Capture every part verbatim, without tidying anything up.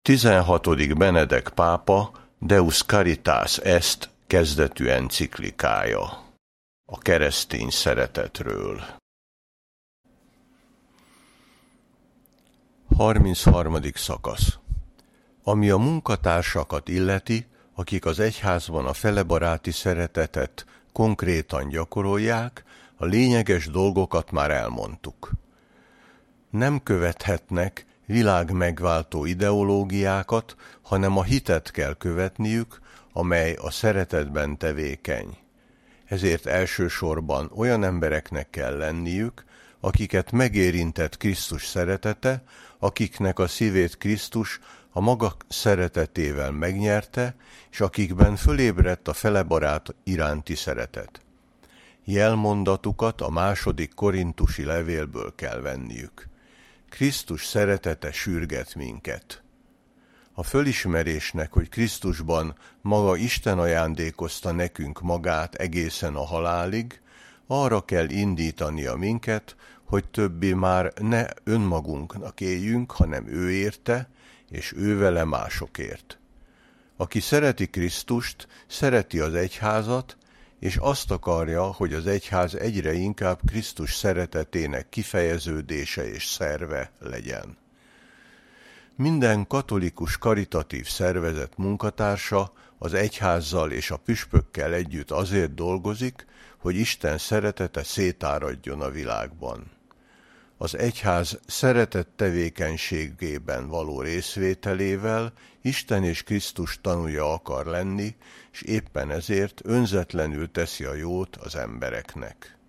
tizenhatodik Benedek pápa Deus Caritas Est kezdetű enciklikája a keresztény szeretetről. harmincharmadik szakasz. Ami a munkatársakat illeti, akik az egyházban a felebaráti szeretetet konkrétan gyakorolják, a lényeges dolgokat már elmondtuk. Nem követhetnek világmegváltó ideológiákat, hanem a hitet kell követniük, amely a szeretetben tevékeny. Ezért elsősorban olyan embereknek kell lenniük, akiket megérintett Krisztus szeretete, akiknek a szívét Krisztus a maga szeretetével megnyerte, és akikben fölébredt a felebarát iránti szeretet. Jelmondatukat a második korintusi levélből kell venniük. Krisztus szeretete sürget minket. A fölismerésnek, hogy Krisztusban maga Isten ajándékozta nekünk magát egészen a halálig, arra kell indítania minket, hogy többé már ne önmagunknak éljünk, hanem ő érte, és ő vele másokért. Aki szereti Krisztust, szereti az egyházat, és azt akarja, hogy az egyház egyre inkább Krisztus szeretetének kifejeződése és szerve legyen. Minden katolikus karitatív szervezet munkatársa az egyházzal és a püspökkel együtt azért dolgozik, hogy Isten szeretete szétáradjon a világban. Az egyház szeretett tevékenységében való részvételével Isten és Krisztus tanúja akar lenni, és éppen ezért önzetlenül teszi a jót az embereknek.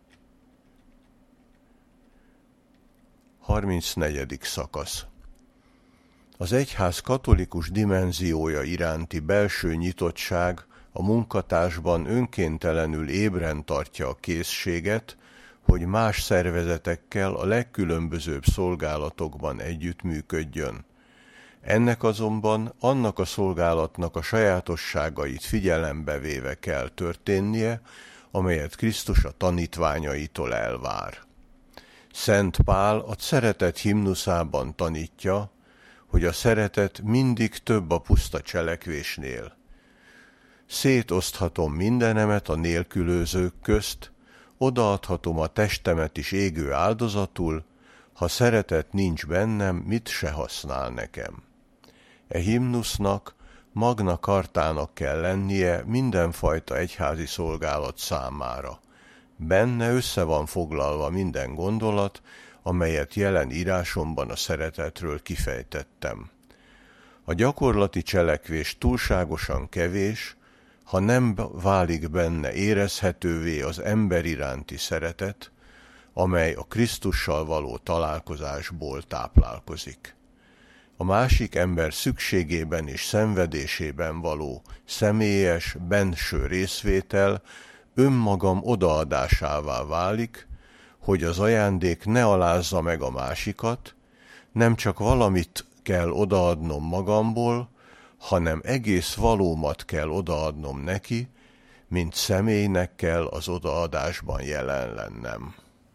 harmincnegyedik szakasz. Az egyház katolikus dimenziója iránti belső nyitottság a munkatársban önkéntelenül ébren tartja a készséget, hogy más szervezetekkel a legkülönbözőbb szolgálatokban együttműködjön. Ennek azonban annak a szolgálatnak a sajátosságait figyelembe véve kell történnie, amelyet Krisztus a tanítványaitól elvár. Szent Pál a szeretet himnuszában tanítja, hogy a szeretet mindig több a puszta cselekvésnél. Szétoszthatom mindenemet a nélkülözők közt, odaadhatom a testemet is égő áldozatul, ha szeretet nincs bennem, mit se használ nekem. E himnusznak, Magna Chartának kell lennie mindenfajta egyházi szolgálat számára. Benne össze van foglalva minden gondolat, amelyet jelen írásomban a szeretetről kifejtettem. A gyakorlati cselekvés túlságosan kevés, ha nem válik benne érezhetővé az ember iránti szeretet, amely a Krisztussal való találkozásból táplálkozik. A másik ember szükségében és szenvedésében való személyes, benső részvétel önmagam odaadásává válik, hogy az ajándék ne alázza meg a másikat, nem csak valamit kell odaadnom magamból, hanem egész valómat kell odaadnom neki, mint személynek kell az odaadásban jelen lennem.